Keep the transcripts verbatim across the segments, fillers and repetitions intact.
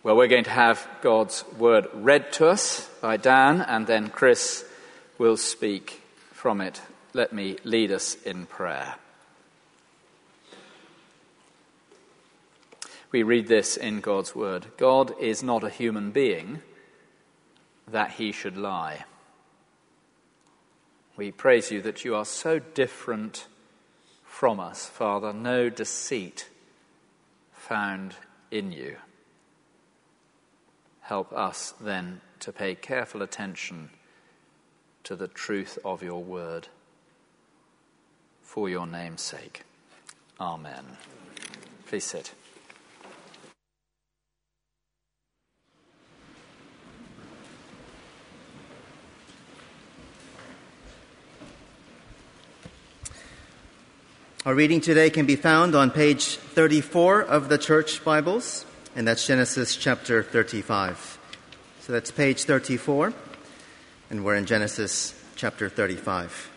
Well, we're going to have God's word read to us by Dan, and then Chris will speak from it. Let me lead us in prayer. We read this in God's word. God is not a human being that he should lie. We praise you that you are so different from us, Father, no deceit found in you. Help us then to pay careful attention to the truth of your word for your name's sake. Amen. Please sit. Our reading today can be found on page thirty-four of the Church Bibles, and that's Genesis chapter thirty-five. So that's page thirty-four, and we're in Genesis chapter thirty-five.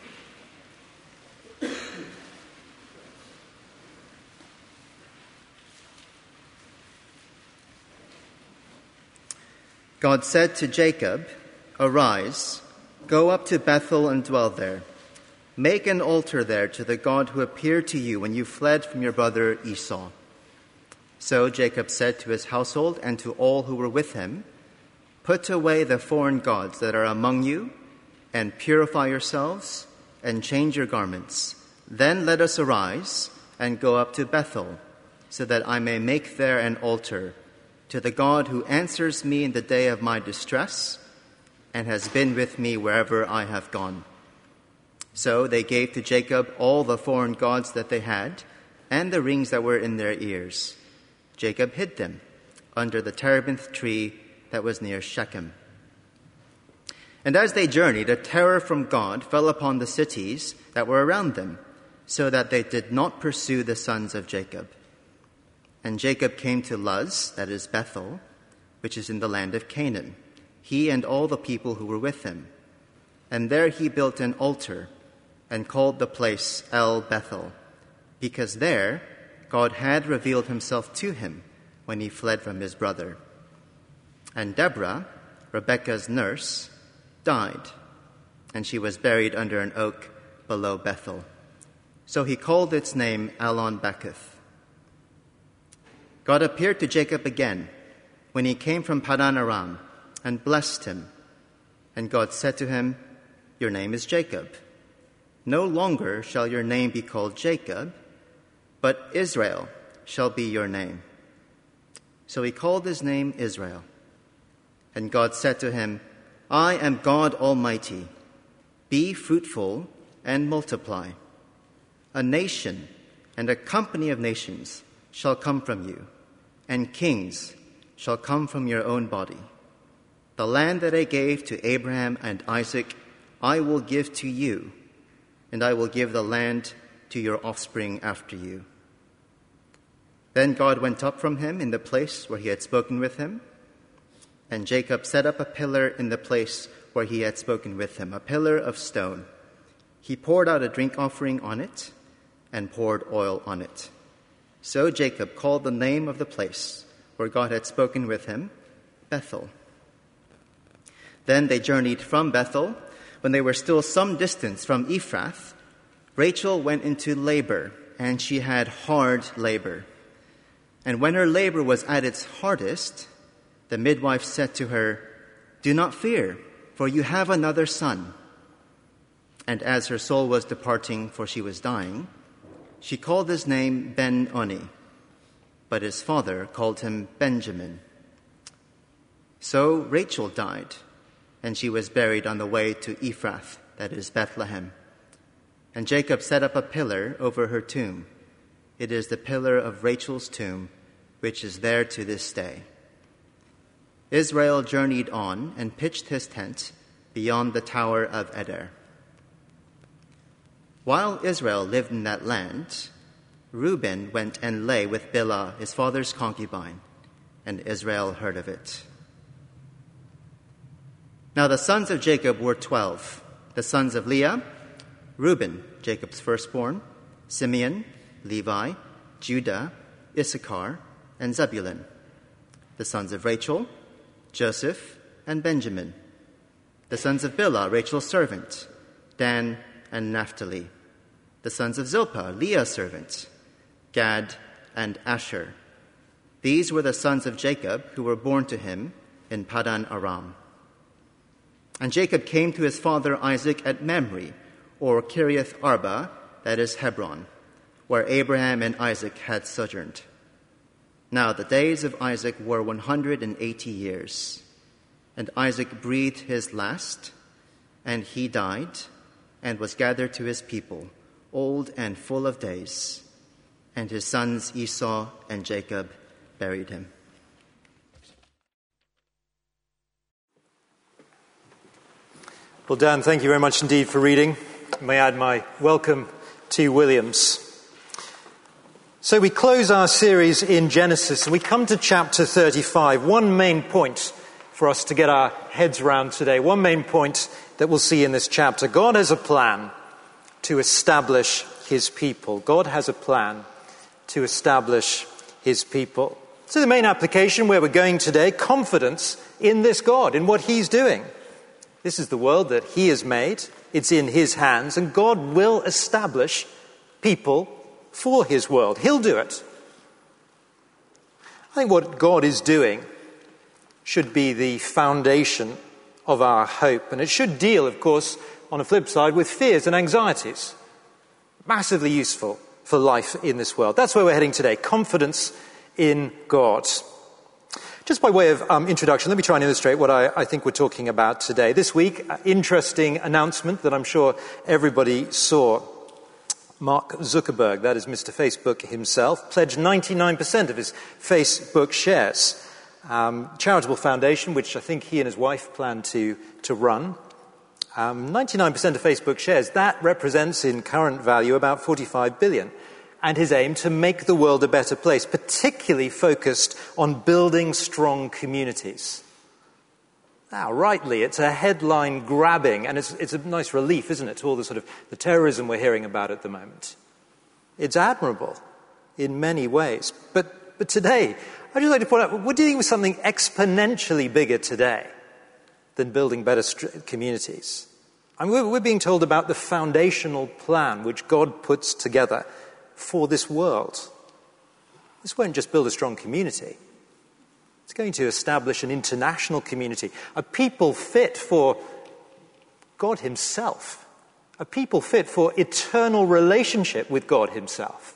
God said to Jacob, "Arise, go up to Bethel and dwell there. Make an altar there to the God who appeared to you when you fled from your brother Esau." So Jacob said to his household and to all who were with him, "Put away the foreign gods that are among you, and purify yourselves, and change your garments. Then let us arise and go up to Bethel, so that I may make there an altar to the God who answers me in the day of my distress, and has been with me wherever I have gone." So they gave to Jacob all the foreign gods that they had, and the rings that were in their ears. Jacob hid them under the terebinth tree that was near Shechem. And as they journeyed, a terror from God fell upon the cities that were around them, so that they did not pursue the sons of Jacob. And Jacob came to Luz, that is Bethel, which is in the land of Canaan, he and all the people who were with him. And there he built an altar and called the place El Bethel, because there God had revealed himself to him when he fled from his brother. And Deborah, Rebekah's nurse, died, and she was buried under an oak below Bethel. So he called its name Allon-Bachuth. God appeared to Jacob again when he came from Padan Aram and blessed him. And God said to him, "Your name is Jacob. No longer shall your name be called Jacob, but Israel shall be your name." So he called his name Israel. And God said to him, "I am God Almighty. Be fruitful and multiply. A nation and a company of nations shall come from you, and kings shall come from your own body. The land that I gave to Abraham and Isaac I will give to you, and I will give the land to your offspring after you." Then God went up from him in the place where he had spoken with him, and Jacob set up a pillar in the place where he had spoken with him, a pillar of stone. He poured out a drink offering on it and poured oil on it. So Jacob called the name of the place where God had spoken with him Bethel. Then they journeyed from Bethel. When they were still some distance from Ephrath, Rachel went into labor, and she had hard labor. And when her labor was at its hardest, the midwife said to her, "Do not fear, for you have another son." And as her soul was departing, for she was dying, she called his name Ben-Oni, but his father called him Benjamin. So Rachel died, and she was buried on the way to Ephrath, that is Bethlehem. And Jacob set up a pillar over her tomb. It is the pillar of Rachel's tomb, which is there to this day. Israel journeyed on and pitched his tent beyond the tower of Eder. While Israel lived in that land, Reuben went and lay with Bilhah, his father's concubine, and Israel heard of it. Now the sons of Jacob were twelve. The sons of Leah, Reuben, Jacob's firstborn, Simeon, Levi, Judah, Issachar, and Zebulun. the sons of Rachel, Joseph, and Benjamin. The sons of Bilhah, Rachel's servant, Dan and Naphtali. The sons of Zilpah, Leah's servant, Gad and Asher. These were the sons of Jacob who were born to him in Padan Aram. And Jacob came to his father Isaac at Mamre, or Kiriath Arba, that is Hebron, where Abraham and Isaac had sojourned. Now the days of Isaac were one hundred and eighty years, and Isaac breathed his last, and he died, and was gathered to his people, old and full of days, and his sons Esau and Jacob buried him. Well, Dan, thank you very much indeed for reading. May I add my welcome to Williams. So we close our series in Genesis and we come to chapter thirty-five. One main point for us to get our heads around today. One main point that we'll see in this chapter. God has a plan to establish his people. God has a plan to establish his people. So the main application where we're going today, confidence in this God, in what he's doing. This is the world that he has made. It's in his hands, and God will establish people for his world. He'll do it. I think what God is doing should be the foundation of our hope. And it should deal, of course, on a flip side, with fears and anxieties. Massively useful for life in this world. That's where we're heading today. Confidence in God. Just by way of um, introduction, let me try and illustrate what I, I think we're talking about today. This week, uh, interesting announcement that I'm sure everybody saw. Mark Zuckerberg, that is Mister Facebook himself, pledged ninety-nine percent of his Facebook shares. Um, charitable foundation, which I think he and his wife plan to, to run. Um, ninety-nine percent of Facebook shares, that represents in current value about forty-five billion. And his aim to make the world a better place, particularly focused on building strong communities. Now, rightly, it's a headline grabbing, and it's, it's a nice relief, isn't it, to all the sort of the terrorism we're hearing about at the moment. It's admirable in many ways. But, but today, I'd just like to point out, we're dealing with something exponentially bigger today than building better st- communities. I mean, we're, we're being told about the foundational plan which God puts together for this world. This won't just build a strong community. It's going to establish an international community, a people fit for God himself, a people fit for eternal relationship with God himself.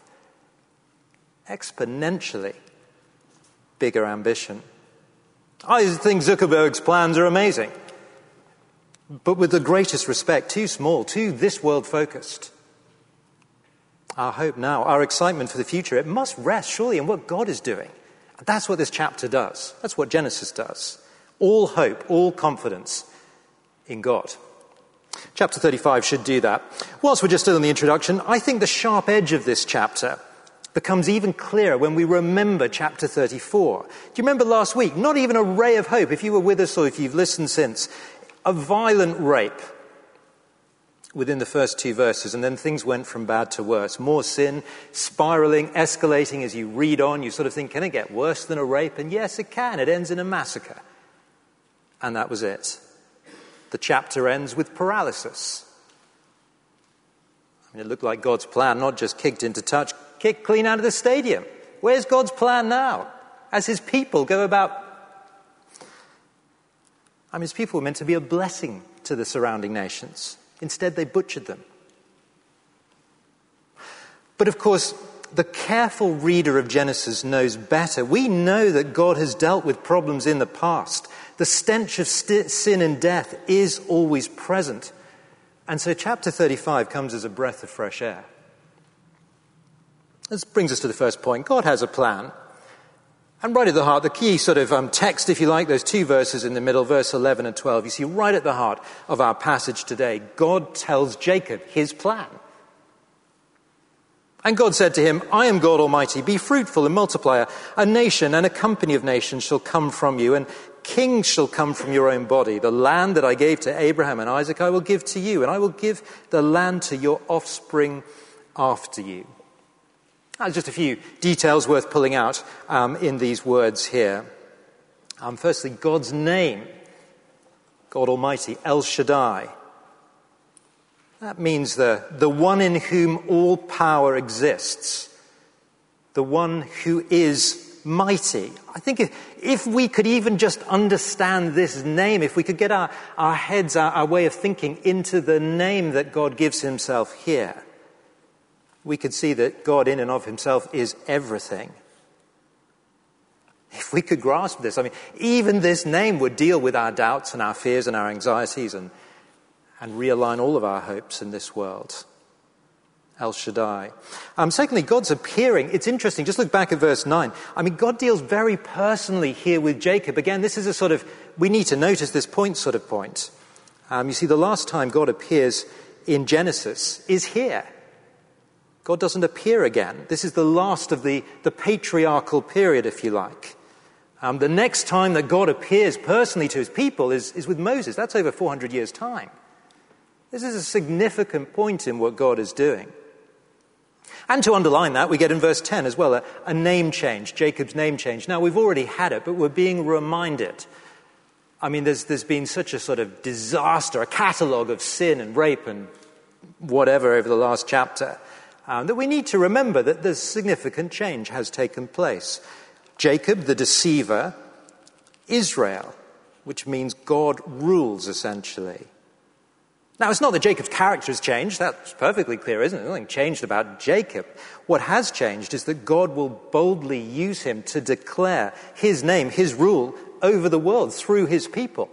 Exponentially bigger ambition. I think Zuckerberg's plans are amazing, but with the greatest respect, too small, too this world focused. Our hope now, our excitement for the future, it must rest surely in what God is doing. And that's what this chapter does. That's what Genesis does. All hope, all confidence in God. Chapter thirty-five should do that. Whilst we're just still in the introduction, I think the sharp edge of this chapter becomes even clearer when we remember chapter thirty-four. Do you remember last week? Not even a ray of hope, if you were with us or if you've listened since. A violent rape within the first two verses, and then things went from bad to worse. More sin, spiraling, escalating as you read on. You sort of think, can it get worse than a rape? And yes, it can. It ends in a massacre. And that was it. The chapter ends with paralysis. I mean, it looked like God's plan, not just kicked into touch, kicked clean out of the stadium. Where's God's plan now? As his people go about... I mean, his people were meant to be a blessing to the surrounding nations. Instead, they butchered them. But of course, the careful reader of Genesis knows better. We know that God has dealt with problems in the past. The stench of st- sin and death is always present. And so chapter thirty-five comes as a breath of fresh air. This brings us to the first point. God has a plan. And right at the heart, the key sort of um, text, if you like, those two verses in the middle, verse eleven and twelve, you see right at the heart of our passage today, God tells Jacob his plan. And God said to him, I am God Almighty, be fruitful and multiply. A nation and a company of nations shall come from you, and kings shall come from your own body. The land that I gave to Abraham and Isaac I will give to you, and I will give the land to your offspring after you. Now, just a few details worth pulling out um, in these words here. Um, firstly, God's name, God Almighty, El Shaddai. That means the, the one in whom all power exists, the one who is mighty. I think if, if we could even just understand this name, if we could get our, our heads, our, our way of thinking into the name that God gives himself here, we could see that God in and of himself is everything. If we could grasp this, I mean, even this name would deal with our doubts and our fears and our anxieties and, and realign all of our hopes in this world. El Shaddai. Um, secondly, God's appearing. It's interesting. Just look back at verse nine. I mean, God deals very personally here with Jacob. Again, this is a sort of, we need to notice this point sort of point. Um, you see, the last time God appears in Genesis is here. God doesn't appear again. This is the last of the, the patriarchal period, if you like. Um, the next time that God appears personally to his people is, is with Moses. That's over four hundred years' time. This is a significant point in what God is doing. And to underline that, we get in verse ten as well, a, a name change, Jacob's name change. Now, we've already had it, but we're being reminded. I mean, there's, there's been such a sort of disaster, a catalogue of sin and rape and whatever over the last chapter, um, that we need to remember that there's significant change has taken place. Jacob, the deceiver, Israel, which means God rules, essentially. Now, it's not that Jacob's character has changed. That's perfectly clear, isn't it? There's nothing changed about Jacob. What has changed is that God will boldly use him to declare his name, his rule over the world through his people.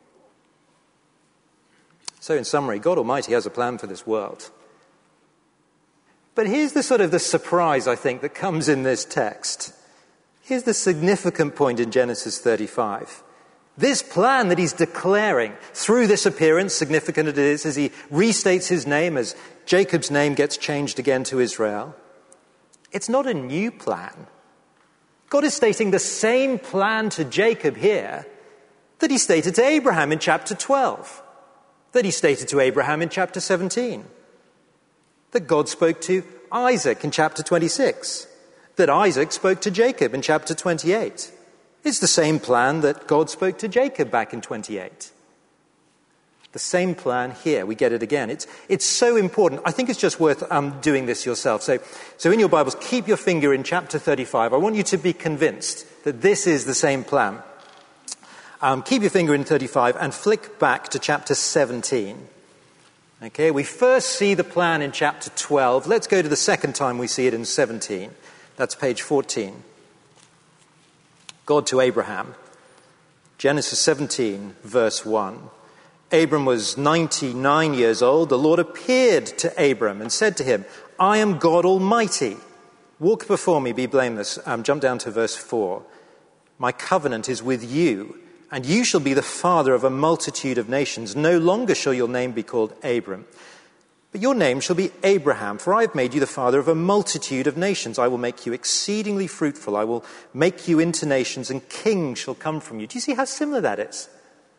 So, in summary, God Almighty has a plan for this world. But here's the sort of the surprise, I think, that comes in this text. Here's the significant point in Genesis thirty-five. This plan that he's declaring through this appearance, significant it is, as he restates his name, as Jacob's name gets changed again to Israel, it's not a new plan. God is stating the same plan to Jacob here that he stated to Abraham in chapter twelve, that he stated to Abraham in chapter seventeen, that God spoke to Isaac in chapter twenty-six, that Isaac spoke to Jacob in chapter twenty-eight. It's the same plan that God spoke to Jacob back in twenty-eight. The same plan here. We get it again. It's it's so important. I think it's just worth um, doing this yourself. So, so in your Bibles, keep your finger in chapter thirty-five. I want you to be convinced that this is the same plan. Um, keep your finger in thirty-five and flick back to chapter seventeen. Okay, we first see the plan in chapter twelve. Let's go to the second time we see it in seventeen. That's page fourteen. God to Abraham. Genesis seventeen, verse one. Abram was ninety-nine years old. The Lord appeared to Abram and said to him, I am God Almighty. Walk before me, be blameless. Um, jump down to verse four. My covenant is with you, and you shall be the father of a multitude of nations. No longer shall your name be called Abram, but your name shall be Abraham, for I have made you the father of a multitude of nations. I will make you exceedingly fruitful. I will make you into nations, and kings shall come from you. Do you see how similar that is?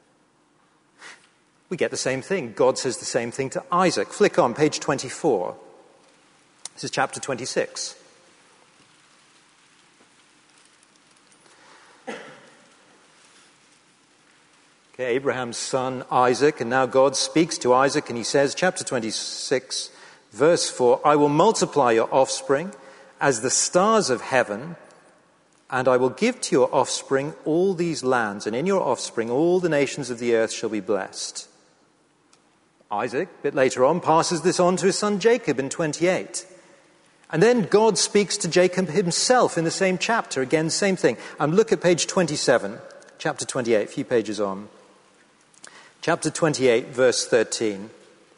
We get the same thing. God says the same thing to Isaac. Flick on, page twenty-four. This is chapter twenty-six. Okay, Abraham's son Isaac, and now God speaks to Isaac and he says, chapter twenty-six, verse four, I will multiply your offspring as the stars of heaven, and I will give to your offspring all these lands, and in your offspring all the nations of the earth shall be blessed. Isaac, a bit later on, passes this on to his son Jacob in twenty-eight. And then God speaks to Jacob himself in the same chapter. Again, same thing. And look at page twenty-seven, chapter twenty-eight, a few pages on. Chapter twenty-eight, verse thirteen.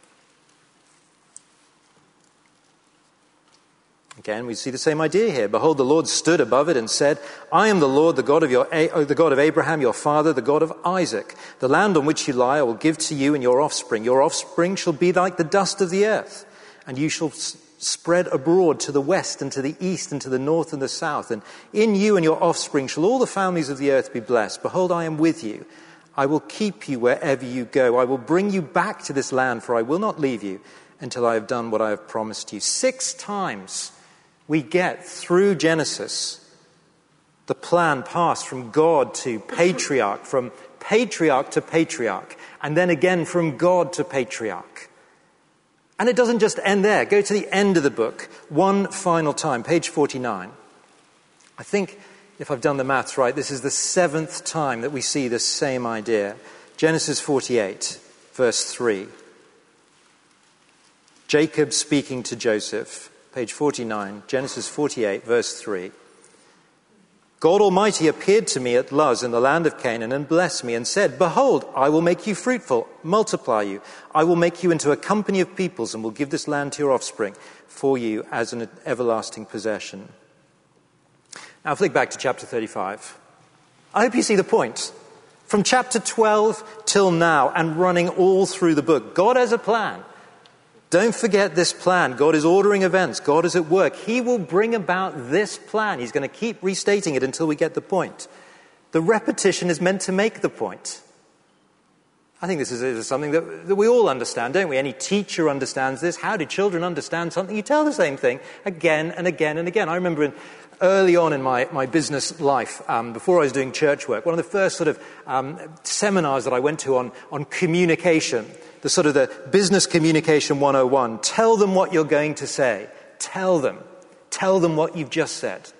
Again, we see the same idea here. Behold, the Lord stood above it and said, I am the Lord, the God of your, the God of Abraham, your father, the God of Isaac. The land on which you lie I will give to you and your offspring. Your offspring shall be like the dust of the earth, and you shall s- spread abroad to the west and to the east and to the north and the south. And in you and your offspring shall all the families of the earth be blessed. Behold, I am with you. I will keep you wherever you go. I will bring you back to this land, for I will not leave you until I have done what I have promised you. Six times we get through Genesis The plan passed from God to patriarch, from patriarch to patriarch, and then again from God to patriarch. And it doesn't just end there. Go to the end of the book, one final time, page forty-nine. I think, if I've done the maths right, this is the seventh time that we see this same idea. Genesis forty-eight, verse three. Jacob speaking to Joseph, page forty-nine, Genesis forty-eight, verse three. God Almighty appeared to me at Luz in the land of Canaan and blessed me and said, "Behold, I will make you fruitful, multiply you. I will make you into a company of peoples and will give this land to your offspring for you as an everlasting possession." Now flick back to chapter thirty-five. I hope you see the point. From chapter twelve till now and running all through the book, God has a plan. Don't forget this plan. God is ordering events. God is at work. He will bring about this plan. He's going to keep restating it until we get the point. The repetition is meant to make the point. I think this is, is something that, that we all understand, don't we? Any teacher understands this. How do children understand something? You tell the same thing again and again and again. I remember in, early on in my, my business life, um, before I was doing church work, one of the first sort of um, seminars that I went to on, on communication, the sort of the business communication one oh one. Tell them what you're going to say. Tell them. Tell them what you've just said.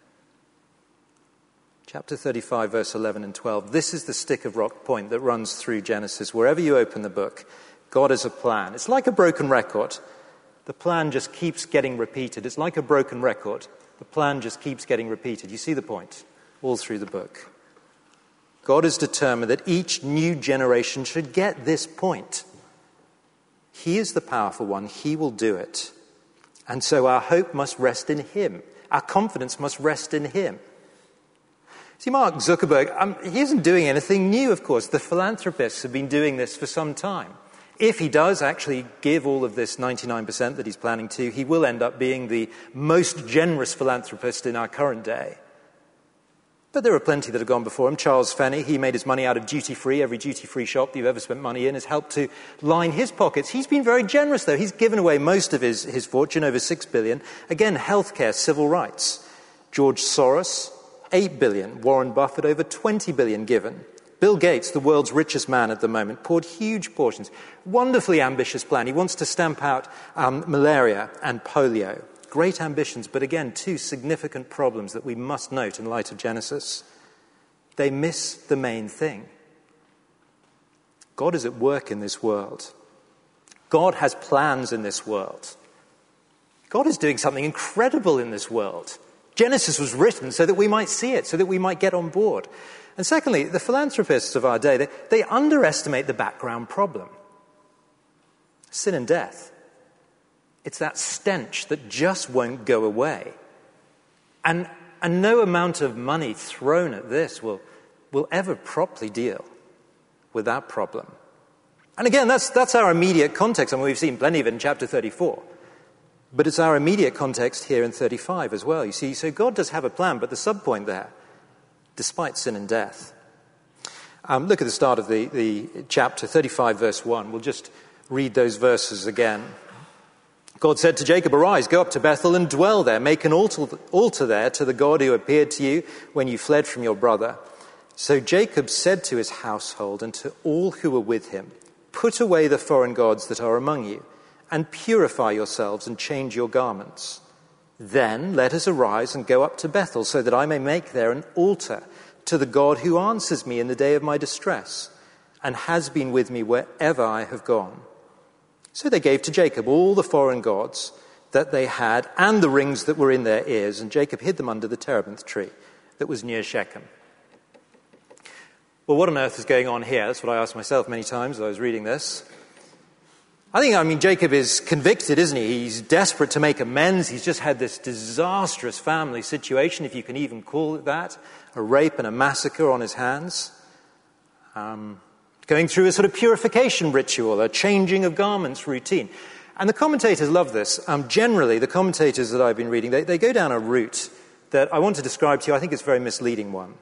Chapter thirty-five, verse eleven and twelve. This is the stick of rock point that runs through Genesis. Wherever you open the book, God has a plan. It's like a broken record. The plan just keeps getting repeated. It's like a broken record. The plan just keeps getting repeated. You see the point all through the book. God has determined that each new generation should get this point. He is the powerful one. He will do it. And so our hope must rest in him. Our confidence must rest in him. See, Mark Zuckerberg, um, he isn't doing anything new, of course. The philanthropists have been doing this for some time. If he does actually give all of this ninety-nine percent that he's planning to, he will end up being the most generous philanthropist in our current day. But there are plenty that have gone before him. Charles Finney, he made his money out of duty-free. Every duty-free shop that you've ever spent money in has helped to line his pockets. He's been very generous, though. He's given away most of his, his fortune, over six billion dollars. Again, healthcare, civil rights. George Soros, eight billion dollars. Warren Buffett, over twenty billion dollars given. Bill Gates, the world's richest man at the moment, poured huge portions. Wonderfully ambitious plan. He wants to stamp out um, malaria and polio. Great ambitions, but again, two significant problems that we must note in light of Genesis. They miss the main thing. God is at work in this world. God has plans in this world. God is doing something incredible in this world. Genesis was written so that we might see it, so that we might get on board. And secondly, the philanthropists of our day, they, they underestimate the background problem. Sin and death. It's that stench that just won't go away. And, and no amount of money thrown at this will, will ever properly deal with that problem. And again, that's, that's our immediate context. I mean, we've seen plenty of it in chapter thirty-four. But it's our immediate context here in thirty-five as well. You see, so God does have a plan, but the subpoint there, despite sin and death. Um, look at the start of the, the chapter, thirty-five, verse one. We'll just read those verses again. God said to Jacob, "Arise, go up to Bethel and dwell there. Make an altar, altar there to the God who appeared to you when you fled from your brother." So Jacob said to his household and to all who were with him, "Put away the foreign gods that are among you, and purify yourselves and change your garments. Then let us arise and go up to Bethel, so that I may make there an altar to the God who answers me in the day of my distress, and has been with me wherever I have gone." So they gave to Jacob all the foreign gods that they had and the rings that were in their ears, and Jacob hid them under the terebinth tree that was near Shechem. Well, what on earth is going on here? That's what I asked myself many times as I was reading this. I think, I mean, Jacob is convicted, isn't he? He's desperate to make amends. He's just had this disastrous family situation, if you can even call it that, a rape and a massacre on his hands. Um... Going through a sort of purification ritual, a changing of garments routine. And the commentators love this. Um, generally, the commentators that I've been reading, they, they go down a route that I want to describe to you. I think it's a very misleading one.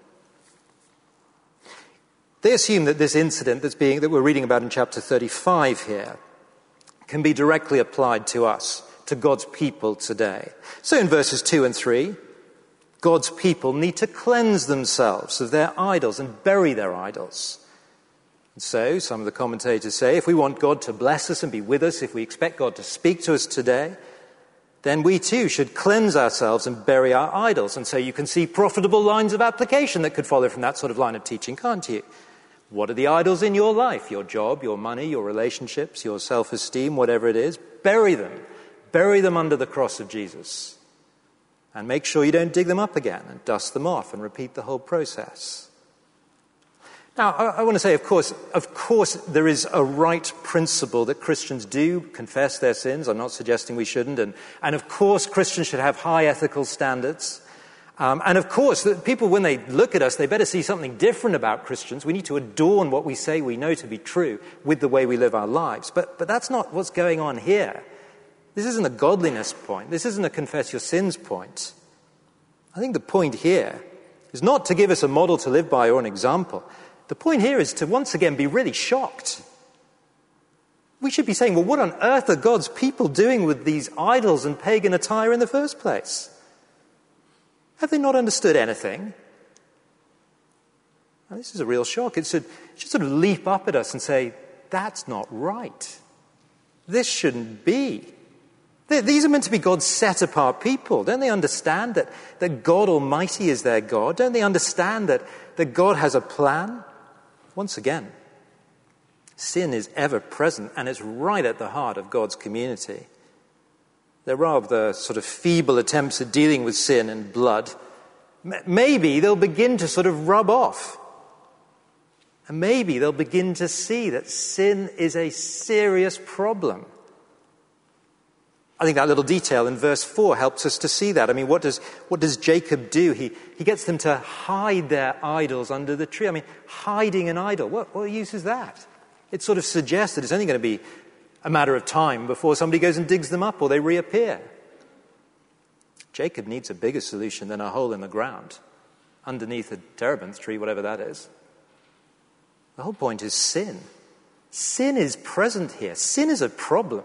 They assume that this incident that's being, that we're reading about in chapter thirty-five here can be directly applied to us, to God's people today. So in verses two and three, God's people need to cleanse themselves of their idols and bury their idols. And so, some of the commentators say, if we want God to bless us and be with us, if we expect God to speak to us today, then we too should cleanse ourselves and bury our idols. And so you can see profitable lines of application that could follow from that sort of line of teaching, can't you? What are the idols in your life? Your job, your money, your relationships, your self-esteem, whatever it is. Bury them. Bury them under the cross of Jesus. And make sure you don't dig them up again and dust them off and repeat the whole process. Now, I, I want to say, of course, of course, there is a right principle that Christians do confess their sins. I'm not suggesting we shouldn't. And, and of course, Christians should have high ethical standards. Um, and of course, the people, when they look at us, they better see something different about Christians. We need to adorn what we say we know to be true with the way we live our lives. But, but that's not what's going on here. This isn't a godliness point. This isn't a confess your sins point. I think the point here is not to give us a model to live by or an example. The point here is to once again be really shocked. We should be saying, well, what on earth are God's people doing with these idols and pagan attire in the first place? Have they not understood anything? Now, this is a real shock. It should, it should sort of leap up at us and say, that's not right. This shouldn't be. These are meant to be God's set-apart people. Don't they understand that, that God Almighty is their God? Don't they understand that, that God has a plan? Once again, sin is ever present and it's right at the heart of God's community. There are the sort of feeble attempts at dealing with sin and blood. Maybe they'll begin to sort of rub off. And maybe they'll begin to see that sin is a serious problem. I think that little detail in verse four helps us to see that. I mean, what does what does Jacob do? He he gets them to hide their idols under the tree. I mean, hiding an idol, what, what use is that? It sort of suggests that it's only going to be a matter of time before somebody goes and digs them up or they reappear. Jacob needs a bigger solution than a hole in the ground underneath a terebinth tree, whatever that is. The whole point is sin. Sin is present here. Sin is a problem.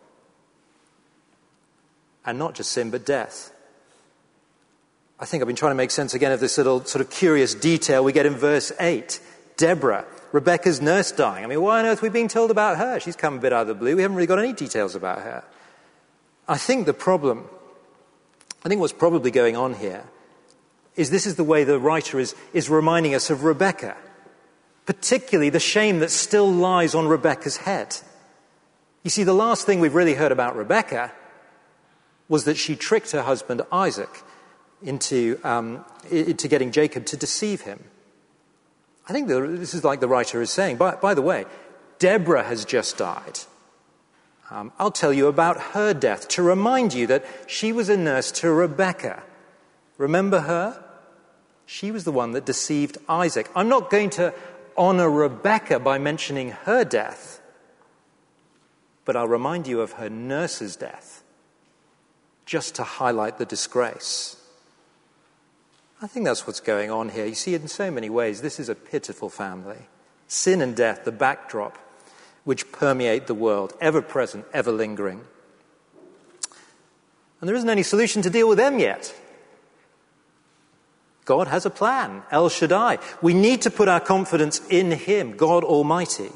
And not just sin, but death. I think I've been trying to make sense again of this little sort of curious detail we get in verse eight. Deborah, Rebecca's nurse, dying. I mean, why on earth are we being told about her? She's come a bit out of the blue. We haven't really got any details about her. I think the problem, I think what's probably going on here is this is the way the writer is, is reminding us of Rebecca, particularly the shame that still lies on Rebecca's head. You see, the last thing we've really heard about Rebecca was that she tricked her husband Isaac into, um, into getting Jacob to deceive him. I think the, this is like the writer is saying. By, by the way, Deborah has just died. Um, I'll tell you about her death to remind you that she was a nurse to Rebecca. Remember her? She was the one that deceived Isaac. I'm not going to honor Rebecca by mentioning her death, but I'll remind you of her nurse's death, just to highlight the disgrace. I think that's what's going on here. You see, in so many ways, this is a pitiful family. Sin and death, the backdrop, which permeate the world, ever present, ever lingering. And there isn't any solution to deal with them yet. God has a plan, El Shaddai. We need to put our confidence in him, God Almighty.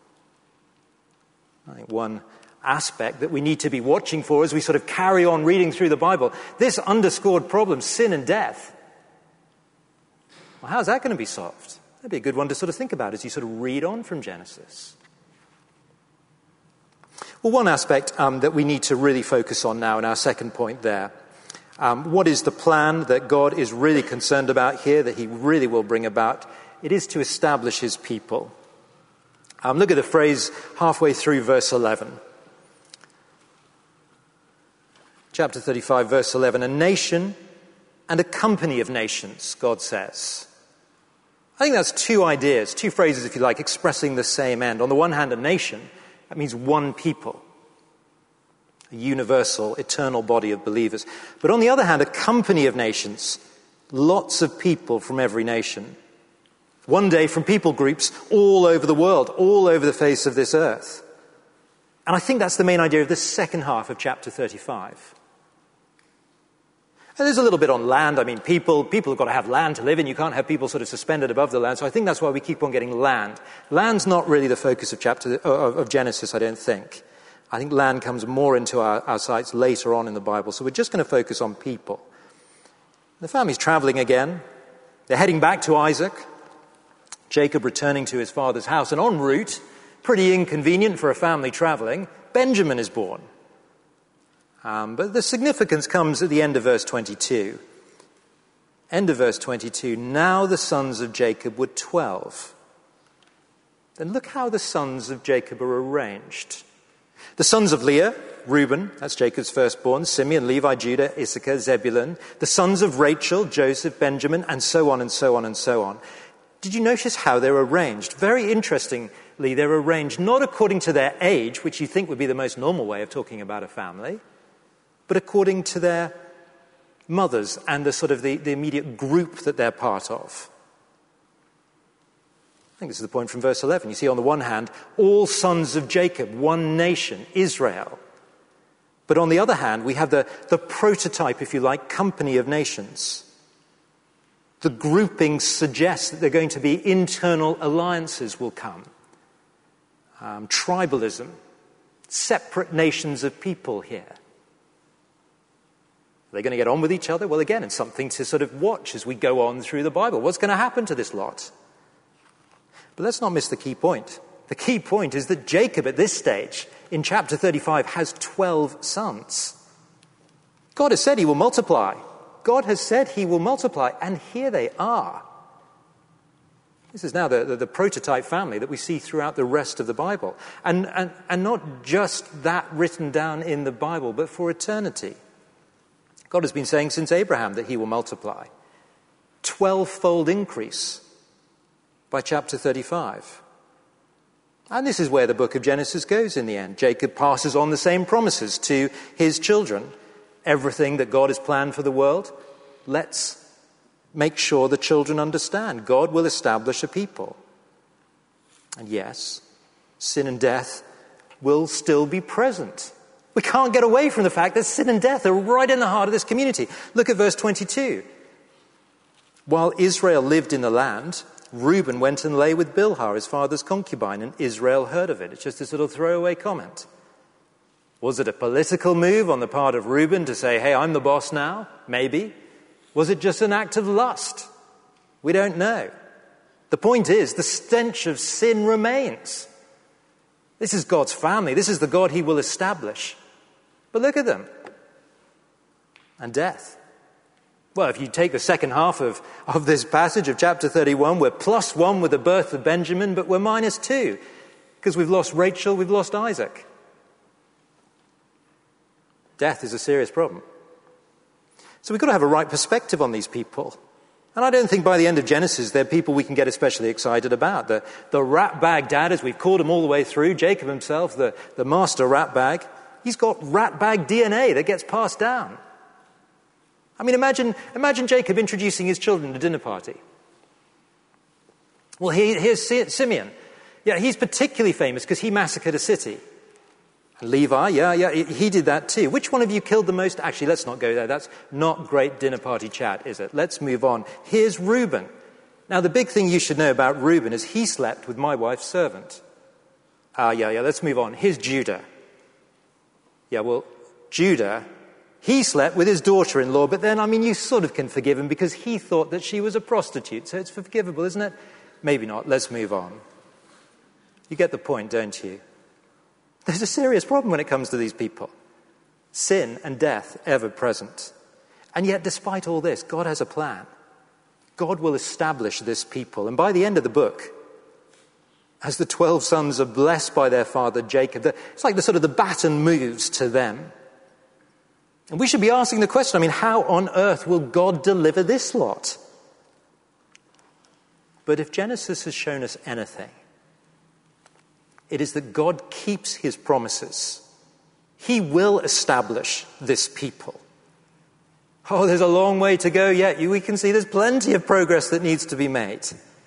I think one aspect that we need to be watching for as we sort of carry on reading through the Bible, this underscored problem, sin and death. Well, how's that going to be solved? That'd be a good one to sort of think about as you sort of read on from Genesis. Well, one aspect um, that we need to really focus on now in our second point there, um, what is the plan that God is really concerned about here, that he really will bring about? It is to establish his people. Um, look at the phrase halfway through verse eleven. Chapter thirty-five, verse eleven, a nation and a company of nations, God says. I think that's two ideas, two phrases, if you like, expressing the same end. On the one hand, a nation, that means one people, a universal, eternal body of believers. But on the other hand, a company of nations, lots of people from every nation. One day from people groups all over the world, all over the face of this earth. And I think that's the main idea of the second half of chapter thirty-five. And there's a little bit on land. I mean, people, people have got to have land to live in. You can't have people sort of suspended above the land. So I think that's why we keep on getting land. Land's not really the focus of chapter of, of Genesis, I don't think. I think land comes more into our, our sights later on in the Bible. So we're just going to focus on people. The family's traveling again. They're heading back to Isaac. Jacob returning to his father's house. And en route, pretty inconvenient for a family traveling, Benjamin is born. Um, but the significance comes at the end of verse twenty-two. End of verse twenty-two. Now the sons of Jacob were twelve. Then look how the sons of Jacob are arranged. The sons of Leah, Reuben, that's Jacob's firstborn, Simeon, Levi, Judah, Issachar, Zebulun. The sons of Rachel, Joseph, Benjamin, and so on and so on and so on. Did you notice how they're arranged? Very interestingly, they're arranged not according to their age, which you think would be the most normal way of talking about a family, but according to their mothers and the sort of the, the immediate group that they're part of. I think this is the point from verse eleven. You see, on the one hand, all sons of Jacob, one nation, Israel. But on the other hand, we have the, the prototype, if you like, company of nations. The grouping suggests that there are going to be internal alliances will come. Um, tribalism, separate nations of people here. Are they going to get on with each other? Well, again, it's something to sort of watch as we go on through the Bible. What's going to happen to this lot? But let's not miss the key point. The key point is that Jacob at this stage, in chapter thirty-five, has twelve sons. God has said he will multiply. God has said he will multiply, and here they are. This is now the, the, the prototype family that we see throughout the rest of the Bible. And, and, and not just that written down in the Bible, but for eternity. God has been saying since Abraham that he will multiply. Twelve-fold increase by chapter thirty-five. And this is where the book of Genesis goes in the end. Jacob passes on the same promises to his children. Everything that God has planned for the world, let's make sure the children understand. God will establish a people. And yes, sin and death will still be present. We can't get away from the fact that sin and death are right in the heart of this community. Look at verse twenty-two. While Israel lived in the land, Reuben went and lay with Bilhah, his father's concubine, and Israel heard of it. It's just a sort of throwaway comment. Was it a political move on the part of Reuben to say, hey, I'm the boss now? Maybe. Was it just an act of lust? We don't know. The point is, the stench of sin remains. This is God's family. This is the God he will establish. But look at them. And death. Well, if you take the second half of, of this passage of chapter thirty-one, we're plus one with the birth of Benjamin, but we're minus two because we've lost Rachel, we've lost Isaac. Death is a serious problem. So we've got to have a right perspective on these people. And I don't think by the end of Genesis they're people we can get especially excited about. The, the rat-bag dad, as we've called him all the way through, Jacob himself, the, the master rat-bag, he's got rat-bag D N A that gets passed down. I mean, imagine, imagine Jacob introducing his children to a dinner party. Well, here, here's Simeon. Yeah, he's particularly famous because he massacred a city. Levi, yeah, yeah, he did that too. Which one of you killed the most? Actually, let's not go there. That's not great dinner party chat, is it? Let's move on. Here's Reuben. Now, the big thing you should know about Reuben is he slept with my wife's servant. Ah, uh, yeah, yeah, let's move on. Here's Judah. Yeah, well, Judah, he slept with his daughter-in-law, but then, I mean, you sort of can forgive him because he thought that she was a prostitute, so it's forgivable, isn't it? Maybe not. Let's move on. You get the point, don't you? There's a serious problem when it comes to these people. Sin and death ever present. And yet, despite all this, God has a plan. God will establish this people. And by the end of the book, as the twelve sons are blessed by their father Jacob, it's like the sort of the baton moves to them. And we should be asking the question, I mean, how on earth will God deliver this lot? But if Genesis has shown us anything, it is that God keeps his promises. He will establish this people. Oh, there's a long way to go yet. We can see there's plenty of progress that needs to be made.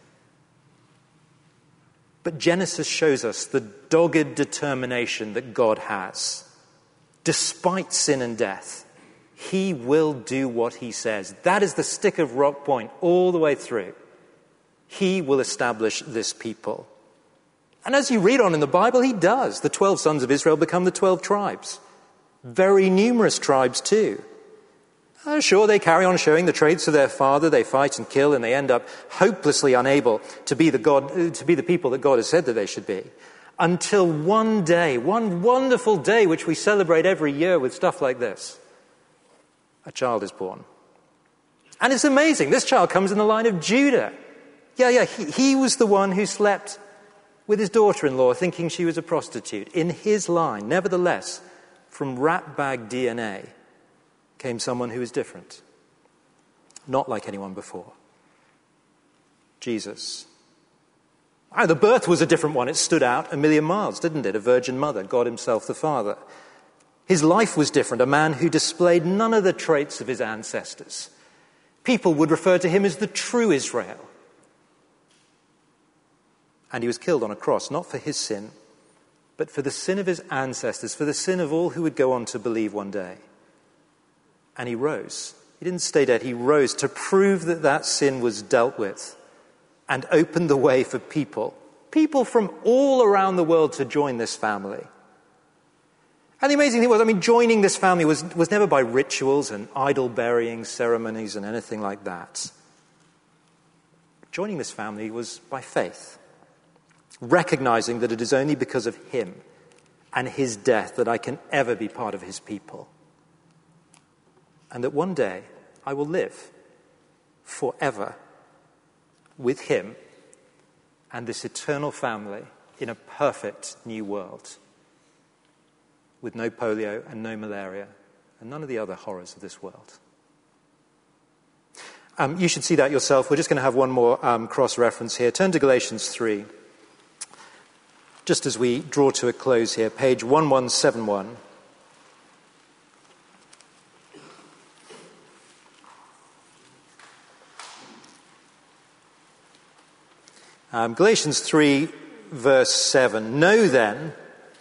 But Genesis shows us the dogged determination that God has. Despite sin and death, He will do what he says. That is the stick of rock point all the way through. He will establish this people. And as you read on in the Bible, he does. The twelve sons of Israel become the twelve tribes. Very numerous tribes too. Uh, sure, they carry on showing the traits of their father. They fight and kill, and they end up hopelessly unable to be the God, uh, to be the people that God has said that they should be. Until one day, one wonderful day, which we celebrate every year with stuff like this. A child is born. And it's amazing. This child comes in the line of Judah. Yeah, yeah, he, he was the one who slept with his daughter-in-law thinking she was a prostitute. In his line, nevertheless, from rat bag D N A came someone who was different. Not like anyone before. Jesus. Oh, the birth was a different one. It stood out a million miles, didn't it? A virgin mother, God himself the Father. His life was different, a man who displayed none of the traits of his ancestors. People would refer to him as the true Israel. And he was killed on a cross, not for his sin, but for the sin of his ancestors, for the sin of all who would go on to believe one day. And he rose. He didn't stay dead, he rose to prove that that sin was dealt with and opened the way for people, people from all around the world to join this family. And the amazing thing was, I mean, joining this family was, was never by rituals and idol-burying ceremonies and anything like that. Joining this family was by faith, recognizing that it is only because of him and his death that I can ever be part of his people. And that one day I will live forever with him and this eternal family in a perfect new world, with no polio and no malaria and none of the other horrors of this world. Um, you should see that yourself. We're just going to have one more um, cross-reference here. Turn to Galatians three. Just as we draw to a close here, page eleven seventy-one. Um, Galatians three, verse seven. Know then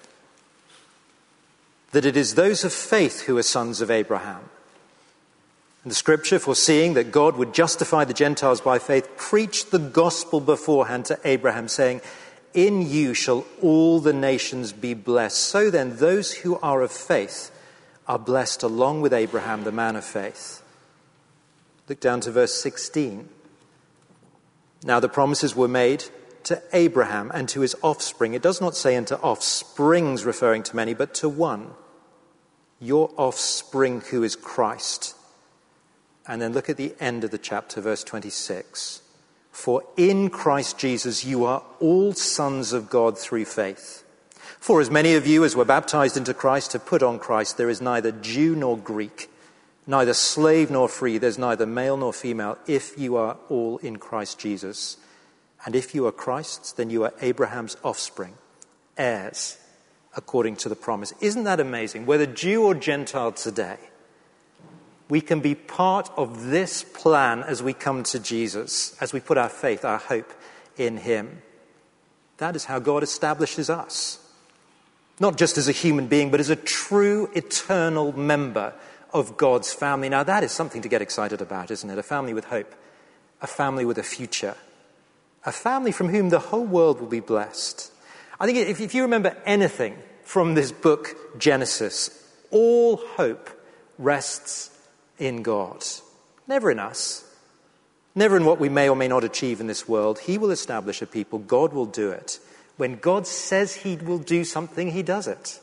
that it is those of faith who are sons of Abraham. And the scripture, foreseeing that God would justify the Gentiles by faith, preached the gospel beforehand to Abraham, saying, in you shall all the nations be blessed. So then, those who are of faith are blessed along with Abraham, the man of faith. Look down to verse sixteen. Now the promises were made to Abraham and to his offspring. It does not say unto offsprings, referring to many, but to one. Your offspring, who is Christ. And then look at the end of the chapter, verse twenty-six. For in Christ Jesus you are all sons of God through faith. For as many of you as were baptized into Christ have put on Christ. There is neither Jew nor Greek, neither slave nor free. There's neither male nor female, if you are all in Christ Jesus. And if you are Christ's, then you are Abraham's offspring, heirs according to the promise. Isn't that amazing? Whether Jew or Gentile today, we can be part of this plan as we come to Jesus, as we put our faith, our hope in him. That is how God establishes us. Not just as a human being, but as a true eternal member of God's family. Now that is something to get excited about, isn't it? A family with hope, a family with a future, a family from whom the whole world will be blessed. I think if, if you remember anything from this book, Genesis, all hope rests in God. Never in us. Never in what we may or may not achieve in this world. He will establish a people. God will do it. When God says he will do something, he does it.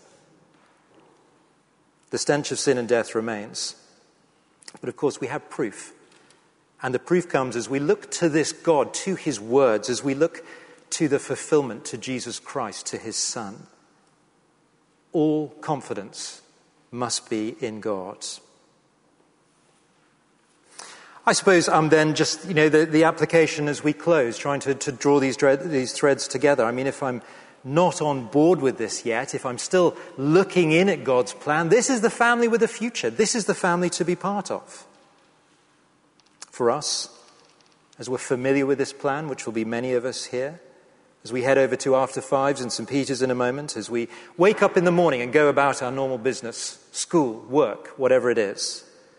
The stench of sin and death remains. But of course we have proof. And the proof comes as we look to this God, to his words, as we look to the fulfillment, to Jesus Christ, to his Son. All confidence must be in God. I suppose um, then just, you know, the, the application as we close, trying to, to draw these, dread, these threads together. I mean, if I'm not on board with this yet, if I'm still looking in at God's plan, this is the family with a future. This is the family to be part of. For us, as we're familiar with this plan, which will be many of us here, as we head over to After Fives and Saint Peter's in a moment, as we wake up in the morning and go about our normal business, school, work, whatever it is,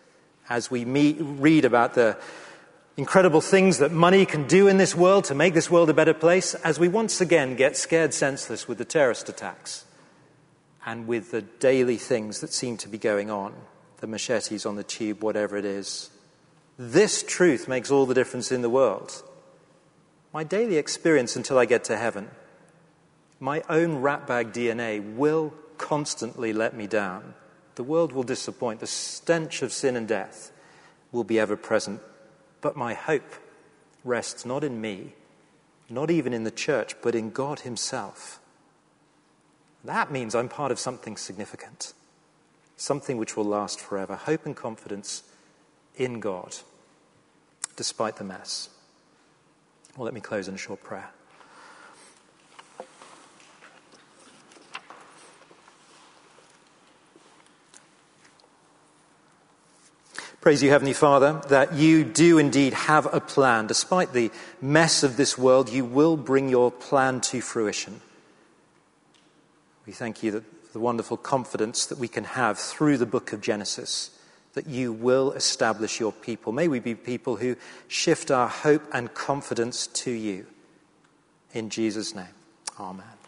as we meet, read about the incredible things that money can do in this world to make this world a better place, as we once again get scared senseless with the terrorist attacks and with the daily things that seem to be going on, the machetes on the tube, whatever it is. This truth makes all the difference in the world. My daily experience until I get to heaven, my own ratbag D N A will constantly let me down. The world will disappoint. The stench of sin and death will be ever present. But my hope rests not in me, not even in the church, but in God himself. That means I'm part of something significant, something which will last forever. Hope and confidence in God, despite the mess. Well, let me close in a short prayer. Praise you, Heavenly Father, that you do indeed have a plan. Despite the mess of this world, you will bring your plan to fruition. We thank you for the wonderful confidence that we can have through the book of Genesis, that you will establish your people. May we be people who shift our hope and confidence to you. In Jesus' name, amen.